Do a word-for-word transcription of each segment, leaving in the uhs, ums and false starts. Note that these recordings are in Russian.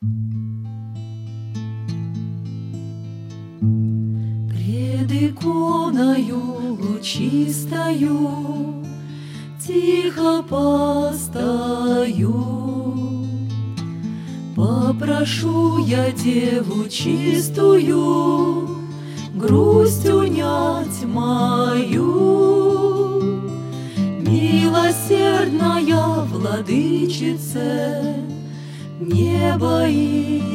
Пред иконою лучистою тихо постою, попрошу я Деву чистую грусть унять мою. Милосердная владычице неба и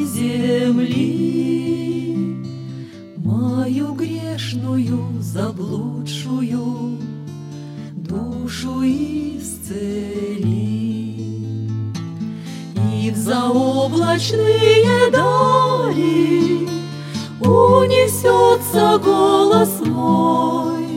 земли, мою грешную заблудшую душу исцели. И в заоблачные дали унесется голос мой: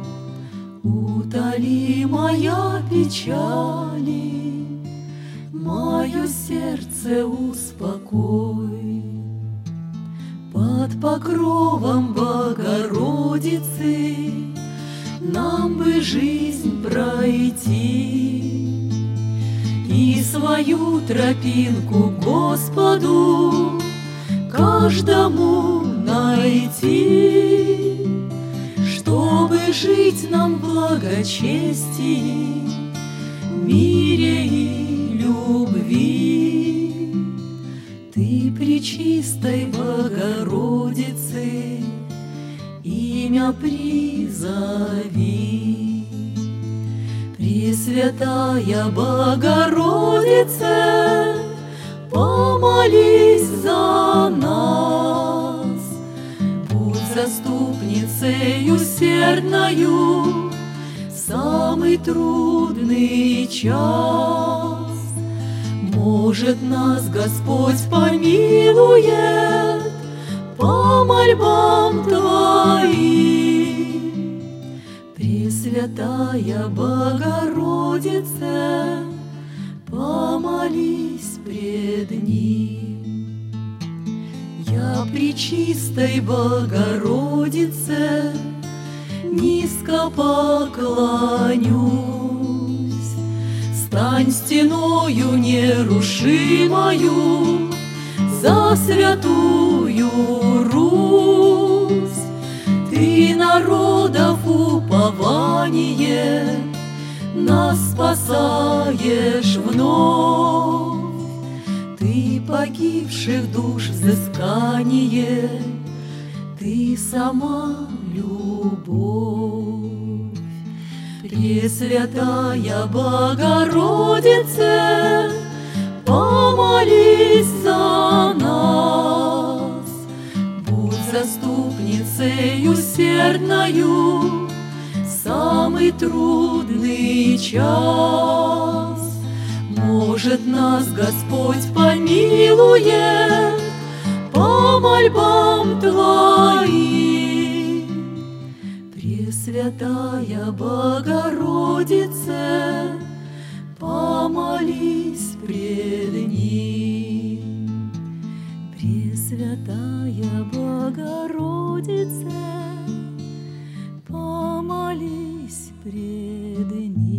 утоли моя печали, мое сердце успокой. Под покровом Богородицы нам бы жизнь пройти и свою тропинку Господу каждому найти, чтобы жить нам в благочестии, мире и любви. Ты, пречистой Богородицы, имя призови. Пресвятая Богородице, помолись за нас. Будь заступницей усердною в самый трудный час. Может, нас Господь помилует по мольбам Твоим. Пресвятая Богородице, помолись пред Ним. Я пречистой Богородице низко поклонюсь. Стань стеною нерушимою за святую Русь. Ты народов упование, нас спасаешь вновь. Ты погибших душ взыскание, Ты сама любовь. Пресвятая Богородице, помолись за нас. Будь заступницей усердною в самый трудный час. Может, нас Господь помилует по мольбам Твоим. Пресвятая Богородице, помолись пред Ним. Пресвятая Богородице, помолись пред Ним.